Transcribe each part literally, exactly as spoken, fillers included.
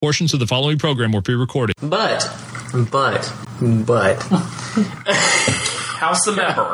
Portions of the following program were pre-recorded. But, but, but. How's the member?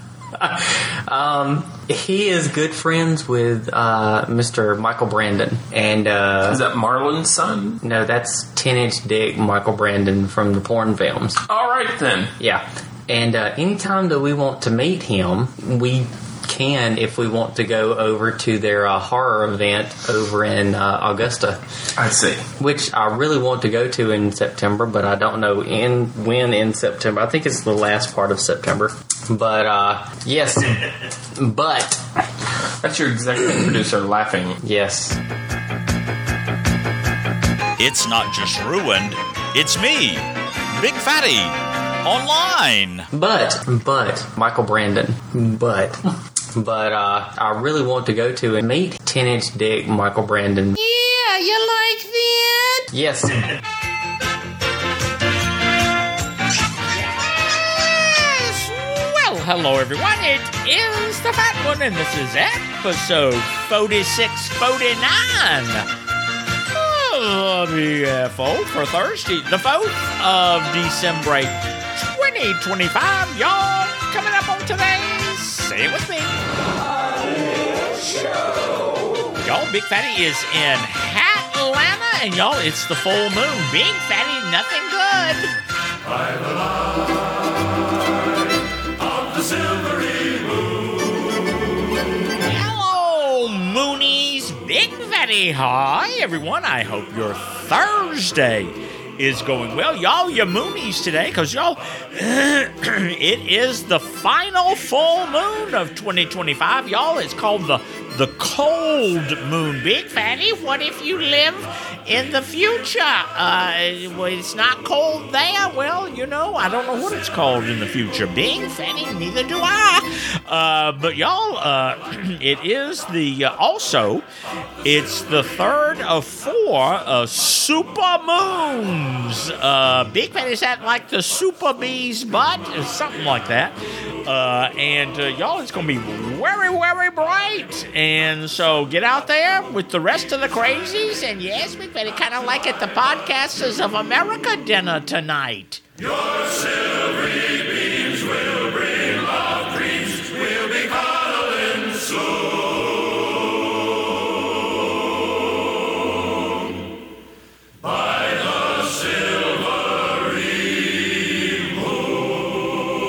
um, he is good friends with uh, Mister Michael Brandon. And uh, is that Marlon's son? No, that's ten-inch dick Michael Brandon from the porn films. All right, then. Yeah. And uh, anytime that we want to meet him, we can if we want to go over to their uh, horror event over in uh, Augusta. I see. Which I really want to go to in September, but I don't know in when in September. I think it's the last part of September. But, uh, yes. But. That's your executive producer laughing. Yes. It's not just ruined. It's me, Big Fatty, online. But, but, Michael Brandon. But. But uh, I really want to go to and meet ten-inch dick Michael Brandon. Yeah, you like that? Yes. Yes. Well, hello everyone. It is the Fat One, and this is episode forty-six forty-nine of the F O for Thursday, the fourth of December, twenty twenty-five. Y'all coming up on today. Say it with me. Y'all, Big Fatty is in Atlanta, and y'all, it's the full moon. Big Fatty, nothing good. By the light of the silvery moon. Hello, Moonies. Big Fatty. Hi, everyone. I hope your Thursday is going well. Y'all, you Moonies today, because y'all, it is the final full moon of twenty twenty-five. Y'all, it's called the the cold moon. Big Fatty, what if you live in the future? Uh, well, it's not cold there. Well, you know, I don't know what it's called in the future. Big Fatty, neither do I. Uh, but y'all, uh, it is the, uh, also, it's the third of four uh, super moons. Uh, Big Fatty, is that like the super bee's butt? Something like that. Uh, and uh, y'all, it's going to be very, very bright. And so get out there with the rest of the crazies. And yes, Big Fatty, kind of like at the Podcasters of America dinner tonight. Your silvery beams will bring love dreams. We'll be cuddling soon. By the silvery moon.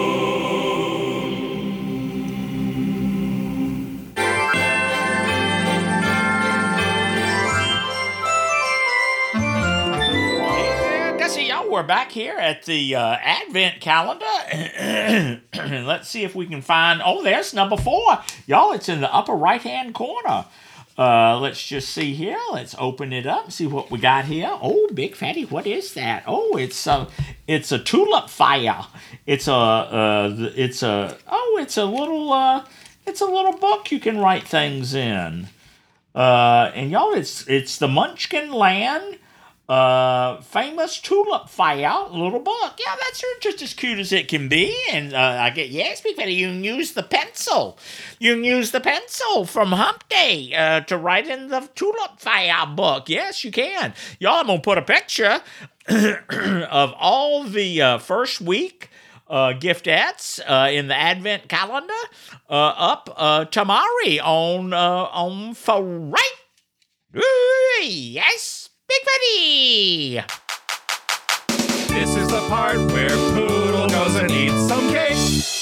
We're back here at the uh, Advent calendar. Let's see if we can find... Oh, there's number four. Y'all, it's in the upper right-hand corner. Uh, let's just see here. Let's open it up and see what we got here. Oh, Big Fatty, what is that? Oh, it's a, it's a tulip fire. It's a, uh, it's a, oh, it's a little, uh, it's a little book you can write things in. Uh, and y'all, it's, it's the Munchkin Land Uh, famous tulip fire little book. Yeah, that's just as cute as it can be. And uh, I get, yes, Big Fatty, you can use the pencil. You can use the pencil from Hump Day uh, to write in the tulip fire book. Yes, you can. Y'all, I'm going to put a picture of all the uh, first week uh, giftettes uh, in the Advent calendar uh, up uh, tomorrow on, uh, on for right. Ooh, yes. Big Fatty! This is the part where Poodle goes and eats some cake.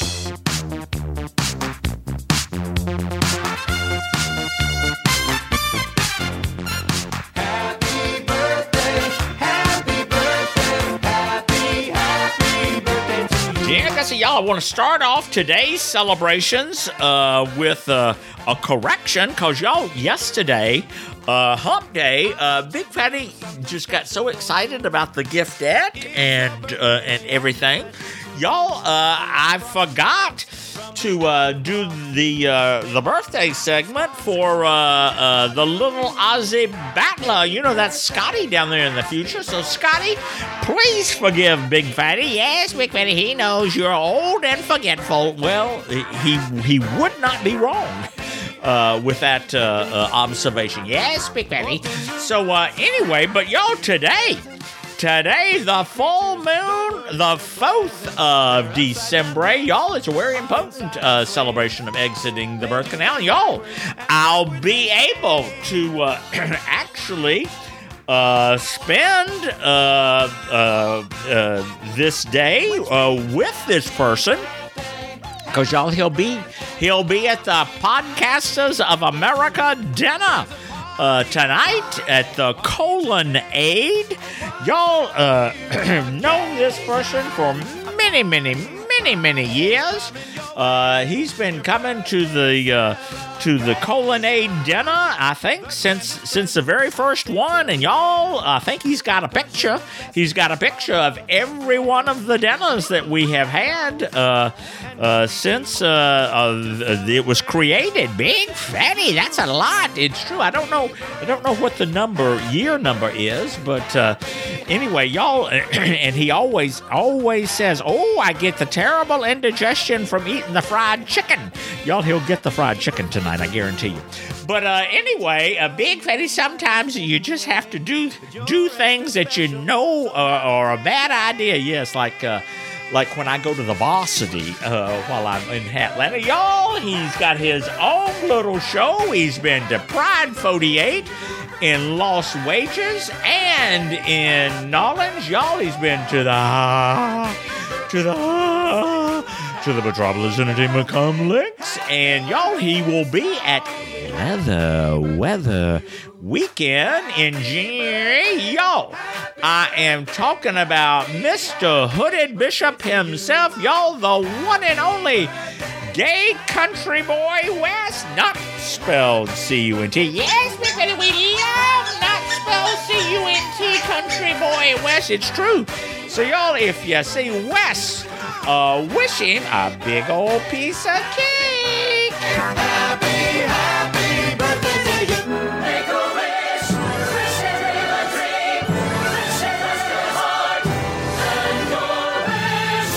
Happy birthday, happy birthday, happy, happy birthday to you. Yeah, guys, y'all, I want to start off today's celebrations uh, with uh, a correction, because y'all, yesterday, Uh, Hump Day, uh, Big Fatty just got so excited about the giftette and uh, and everything. Y'all, uh, I forgot to uh, do the uh, the birthday segment for uh, uh, the little Aussie battler. You know, that's Scotty down there in the future. So, Scotty, please forgive Big Fatty. Yes, Big Fatty, he knows you're old and forgetful. Well, he he would not be wrong. uh, with that uh, uh, observation. Yes, Big Fatty. So uh, anyway, but y'all, today, today, the full moon, the fourth of December, y'all, it's a very important uh, celebration of exiting the birth canal. Y'all, I'll be able to uh, actually uh, spend uh, uh, uh, this day uh, with this person. Because y'all, he'll be he'll be at the Podcasters of America dinner uh, tonight at the Colonnade. Y'all uh, know this person for many, many, many, many years. Uh, he's been coming to the uh, to the Colonnade dinner, I think, since since the very first one. And y'all, I think he's got a picture. He's got a picture of every one of the dinners that we have had uh, uh, since uh, uh, it was created. Big Fatty, that's a lot. It's true. I don't know. I don't know what the number year number is, but uh, anyway, y'all. And he always always says, "Oh, I get the terrible indigestion from eating the fried chicken." Y'all, he'll get the fried chicken tonight, I guarantee you. But uh, anyway, a Big Fatty, sometimes you just have to do do things that you know uh, are a bad idea. Yes, like uh, like when I go to the Varsity uh, while I'm in Atlanta. Y'all, he's got his own little show. He's been to Pride forty-eight in Lost Wages and in Nolens. Y'all, he's been to the to the to the Metropolis Entertainment Links, and y'all, he will be at Weather Weather Weekend in January. Y'all, I am talking about Mister Hooded Bishop himself. Y'all, the one and only gay country boy Wes, not spelled C U N T. Yes, Big Fatty, we love not spelled C U N T country boy Wes. It's true. So y'all, if you see Wes, uh, wish him a big old piece of cake. Happy, happy birthday to you. Make a wish, wish and dream a dream, wish and rest your heart, and your wish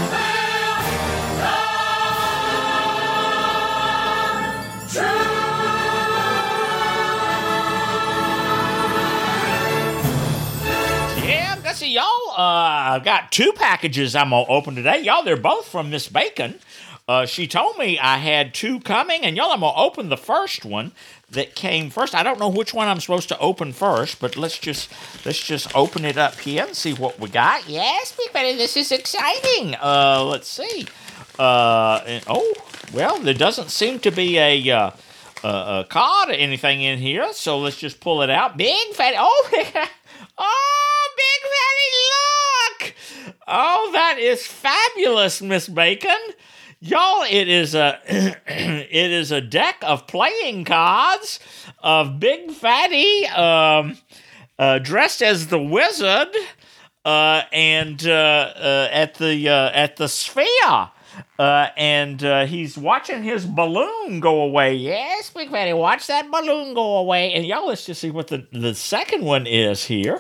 will come true. Yeah, let's see, y'all. Uh, I've got two packages I'm gonna open today. Y'all, they're both from Miss Bacon. Uh, she told me I had two coming, and y'all, I'm gonna open the first one that came first. I don't know which one I'm supposed to open first, but let's just let's just open it up here and see what we got. Yes, Big Fatty, this is exciting. Uh, let's see. Uh, and, oh, well, there doesn't seem to be a uh, a, a card or anything in here, so let's just pull it out. Big Fatty. Oh, oh, Big Fatty, look! Oh, that is fabulous, Miss Bacon. Y'all, it is a it is a deck of playing cards of Big Fatty um, uh, dressed as the wizard uh, and uh, uh, at the uh, at the Sphere. Uh, and uh, he's watching his balloon go away. Yes, Big Fatty, watch that balloon go away. And y'all, let's just see what the, the second one is here.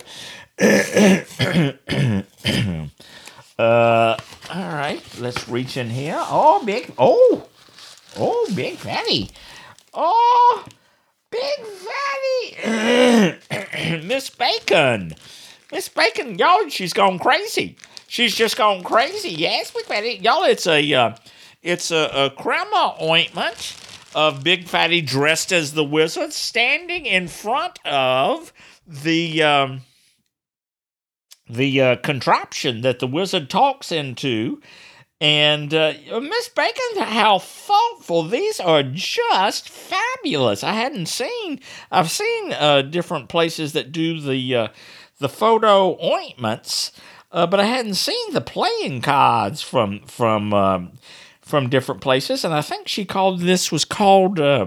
uh, all right, let's reach in here. Oh, Big, oh, oh, Big Fatty. Oh, Big Fatty. Miss Bacon. Miss Bacon, y'all, she's gone crazy. She's just gone crazy. Yes, Big Fatty. Y'all, it's a uh, it's a, a crema ointment of Big Fatty dressed as the wizard, standing in front of the um, the uh, contraption that the wizard talks into. And uh, Miss Bacon, how thoughtful! These are just fabulous. I hadn't seen. I've seen uh, different places that do the uh, the photo ointments. Uh, but I hadn't seen the playing cards from from um, from different places, and I think she called this was called. Uh,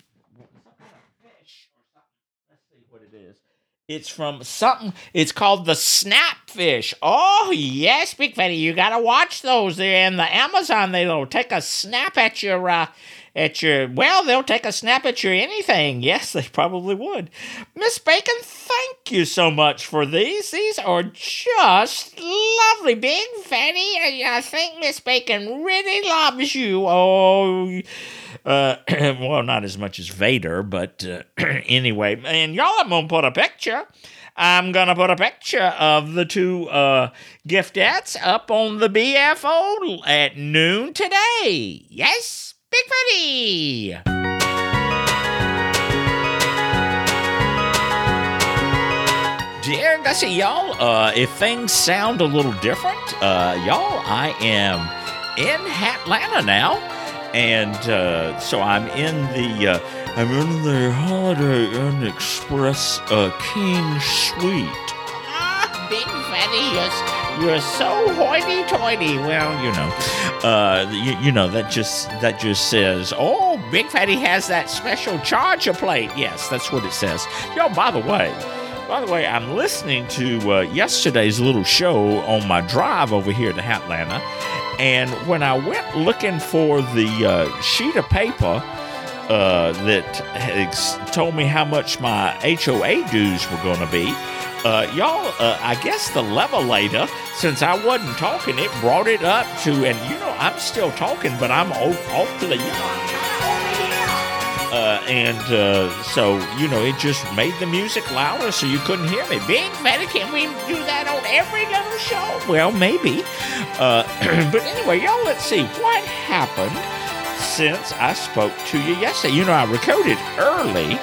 Let's see what it is. It's from something. It's called the Snapfish. Oh yes, Big Fatty, you gotta watch those. They're in the Amazon. They'll take a snap at your uh, at your, well, they'll take a snap at your anything. Yes, they probably would. Miss Bacon, thank you so much for these. These are just lovely. Big Fatty, I, I think Miss Bacon really loves you. Oh, uh, well, not as much as Vader, but uh, anyway. And y'all, I'm going to put a picture. I'm going to put a picture of the two uh, giftettes up on the B F O at noon today. Yes, Big Fatty. Dear Gussie, y'all, uh, if things sound a little different, uh, y'all, I am in Hatlanta now. And uh, so I'm in the uh, I'm in the Holiday Inn Express uh, King Suite. Ah, Big Fatty, you're, you're so hoity-toity. Well, you know, uh, you, you know that just that just says, oh, Big Fatty has that special charger plate. Yes, that's what it says. Yo, by the way. By the way, I'm listening to uh, yesterday's little show on my drive over here to Hatlanta, and when I went looking for the uh, sheet of paper uh, that ex- told me how much my H O A dues were going to be, uh, y'all, uh, I guess the levelator, since I wasn't talking, it brought it up to, and you know, I'm still talking, but I'm off, off to the, you know, I'm kind of over here. Uh, and uh, so, you know, it just made the music louder so you couldn't hear me. Big Fatty, can we do that on every little show? Well, maybe. Uh, but anyway, y'all, let's see. What happened since I spoke to you yesterday? You know, I recorded early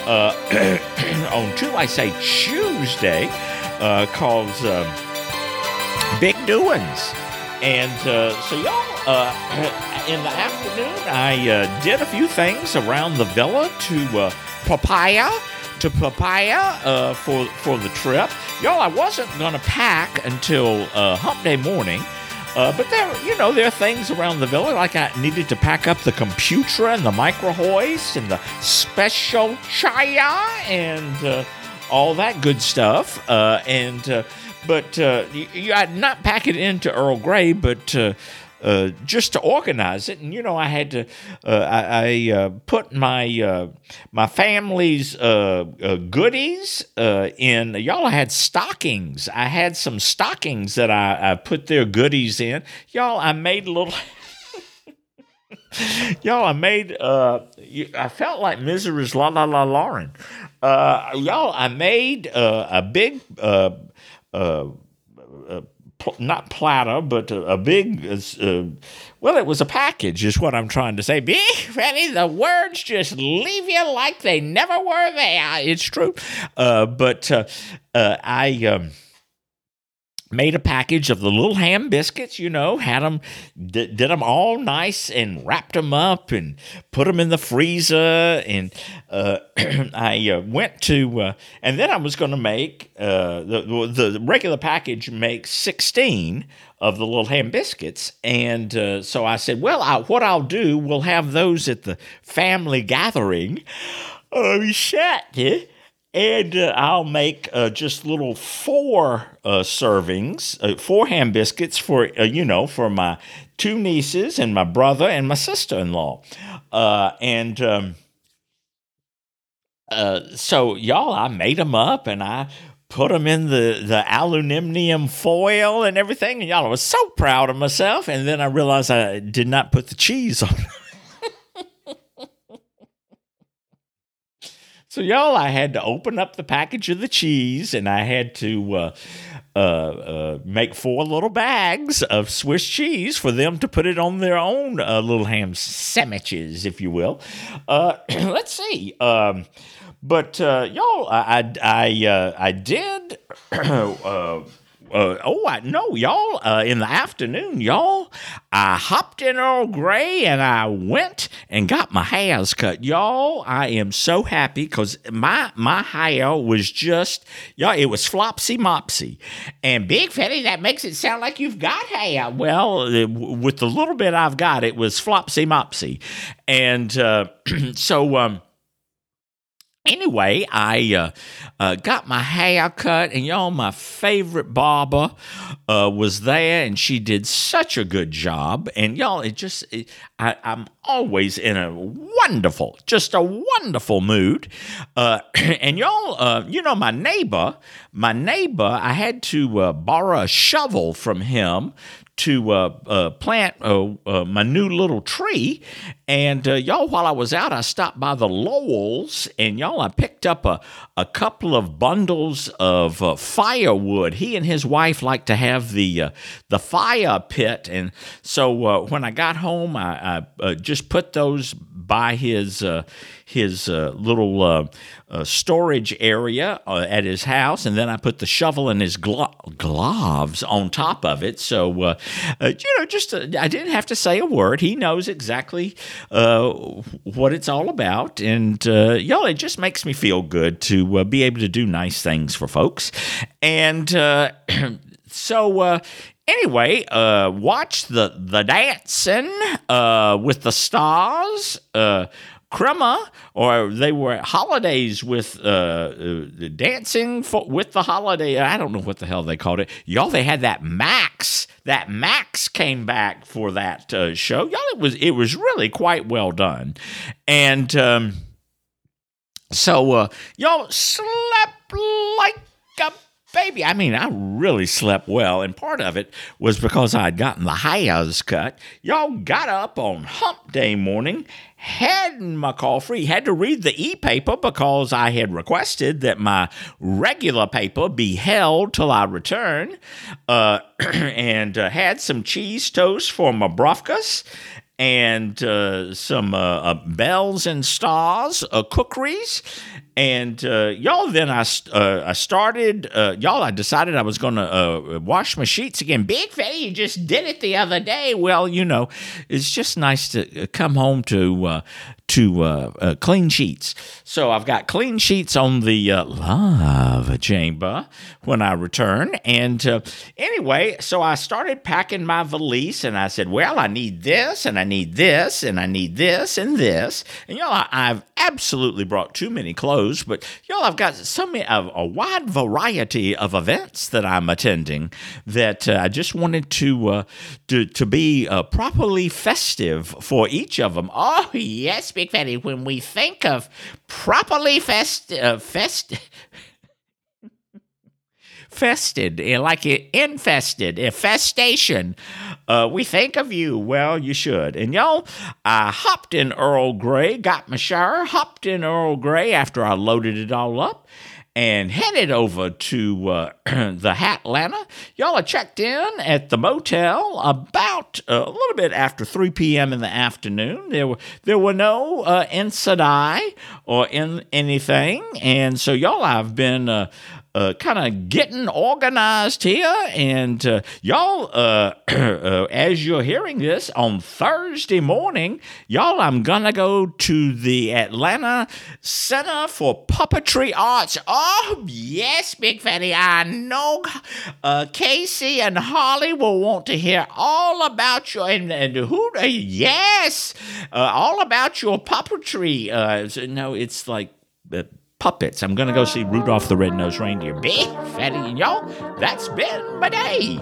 uh, on two, I say Tuesday, uh, called um, Big Doings. And uh, so, y'all, uh, in the afternoon, I uh, did a few things around the villa to uh, Papaya, to Papaya uh, for for the trip. Y'all, I wasn't going to pack until uh, hump day morning, uh, but there, you know, there are things around the villa, like I needed to pack up the computer and the micro hoist and the special chaya and uh, all that good stuff. Uh, and uh, But uh, you, you, I'd not pack it into Earl Grey, but uh, uh, just to organize it. And, you know, I had to, uh, I, I uh, put my uh, my family's uh, uh, goodies uh, in. Y'all, I had stockings. I had some stockings that I, I put their goodies in. Y'all, I made a little... Y'all, I made, uh, I felt like Misery's La La La Lauren. Uh, y'all, I made uh, a big... Uh, Uh, uh, pl- not platter, but a, a big, uh, well, it was a package is what I'm trying to say. Big Fatty, the words just leave you like they never were there. It's true. Uh, but uh, uh, I um, made a package of the little ham biscuits, you know, had them, d- did them all nice and wrapped them up and put them in the freezer. And uh, I uh, went to, uh, and then I was going to make, uh, the, the regular package makes sixteen of the little ham biscuits. And uh, so I said, well, I, what I'll do, we'll have those at the family gathering. Oh, shit. And uh, I'll make uh, just little four uh, servings, uh, four ham biscuits for, uh, you know, for my two nieces and my brother and my sister-in-law. Uh, and um, uh, so, y'all, I made them up and I put them in the, the aluminum foil and everything. And y'all, I was so proud of myself. And then I realized I did not put the cheese on them. So, y'all, I had to open up the package of the cheese, and I had to uh, uh, uh, make four little bags of Swiss cheese for them to put it on their own uh, little ham sandwiches, if you will. Uh, let's see. Um, but, uh, y'all, I I, I, uh, I did... uh, Uh, oh, I know, y'all. Uh, in the afternoon, y'all, I hopped in Earl Grey and I went and got my hairs cut. Y'all, I am so happy because my my hair was just, y'all, it was flopsy mopsy. And Big Fatty, that makes it sound like you've got hair. Well, uh, with the little bit I've got, it was flopsy mopsy. And uh, so, um, Anyway, I uh, uh, got my hair cut, and y'all, my favorite barber uh, was there, and she did such a good job. And y'all, it just, it, I, I'm always in a wonderful, just a wonderful mood. Uh, and y'all, uh, you know, my neighbor, my neighbor, I had to uh, borrow a shovel from him to uh, uh, plant uh, uh, my new little tree. And uh, y'all, while I was out, I stopped by the Lowells, and y'all, I picked up a, a couple of bundles of uh, firewood. He and his wife like to have the uh, the fire pit, and so uh, when I got home, I, I uh, just put those by his uh, his uh, little uh, uh, storage area uh, at his house, and then I put the shovel and his glo- gloves on top of it. So uh, uh, you know, just uh, I didn't have to say a word. He knows exactly uh, what it's all about, and uh, y'all, it just makes me feel good to uh, be able to do nice things for folks, and uh, so. Uh, Anyway, uh, watch the the dancing uh, with the stars. Uh, Crema, or they were holidays with uh, uh, dancing for, with the holiday. I don't know what the hell they called it. Y'all, they had that Max. That Max came back for that uh, show. Y'all, it was it was really quite well done, and um, so uh, y'all slept like a baby. I mean, I really slept well, and part of it was because I had gotten the hairs cut. Y'all, got up on hump day morning, had my coffee, had to read the e-paper because I had requested that my regular paper be held till I return, uh, and uh, had some cheese toast for my brofkas, and uh, some uh, uh, bells and stars uh, cookeries. And uh, y'all, then I uh, I started, uh, y'all, I decided I was going to uh, wash my sheets again. Big Fatty, you just did it the other day. Well, you know, it's just nice to come home to uh, to uh, uh, clean sheets. So I've got clean sheets on the uh, love chamber when I return. And uh, anyway, so I started packing my valise, and I said, well, I need this, and I need this, and I need this, and this. And y'all, I, I've absolutely brought too many clothes, but y'all, I've got so many, a, a wide variety of events that I'm attending that uh, I just wanted to uh, to, to be uh, properly festive for each of them. Oh, yes, Big Fatty, when we think of properly fest, uh, fest, fested, like infested, infestation, uh, we think of you. Well, you should. And y'all, I hopped in Earl Grey, got my shower, hopped in Earl Grey after I loaded it all up, and headed over to uh, the Hatlanta. Y'all, I checked in at the motel about uh, a little bit after three p.m. in the afternoon. There were there were no uh, incidents or in anything, and so y'all, I've been uh, uh, kind of getting organized here, and uh, y'all, uh, uh, as you're hearing this on Thursday morning, y'all, I'm gonna go to the Atlanta Center for Puppetry Arts. Oh, yes, Big Fatty, I know uh, Casey and Holly will want to hear all about your, and, and who, uh, yes, uh, all about your puppetry. Uh, so, no, it's like uh, puppets. I'm going to go see Rudolph the Red-Nosed Reindeer. Big Fatty, and y'all, that's been my day.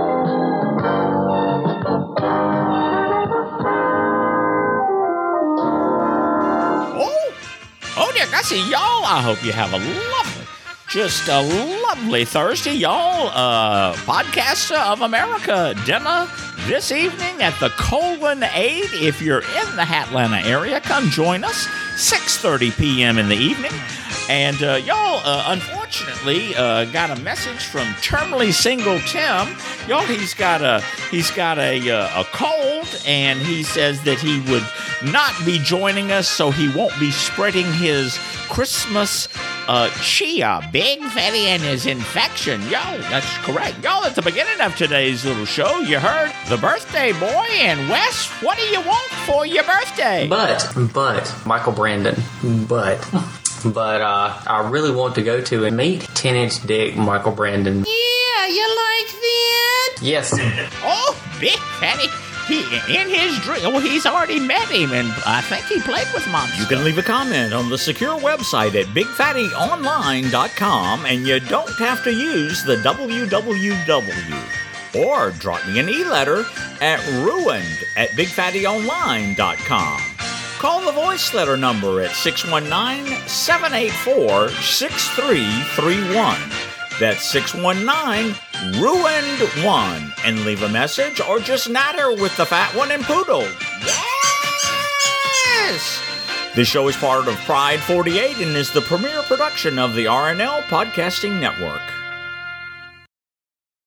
Oh, oh dear, I see y'all. I hope you have a lovely, just a lovely Thursday, y'all. Uh, Podcaster of America dinner this evening at the Colon Aid. If you're in the Hatlanta area, come join us. six thirty p.m. in the evening. And uh, y'all, uh, unfortunately, uh, got a message from Termly Single Tim. Y'all, he's got a he's got a uh, a cold, and he says that he would not be joining us, so he won't be spreading his Christmas uh, cheer, Big Fatty, and his infection. Y'all, that's correct. Y'all, at the beginning of today's little show, you heard the birthday boy. And Wes, what do you want for your birthday? But, but, Michael Brandon, but, but, uh, I really want to go to and meet ten inch Dick Michael Brandon. Yeah, you like that? Yes. Oh, Big Fatty, He in his dream. Well, he's already met him, and I think he played with Monster. You can leave a comment on the secure website at big fatty online dot com, and you don't have to use the w w w. Or drop me an e-letter at ruined at big fatty online dot com. Call the voice letter number at six one nine, seven eight four, six three three one. That's six one nine, ruined one. And leave a message or just natter with the fat one and Poodle. Yes! This show is part of Pride forty-eight and is the premier production of the R N L Podcasting Network.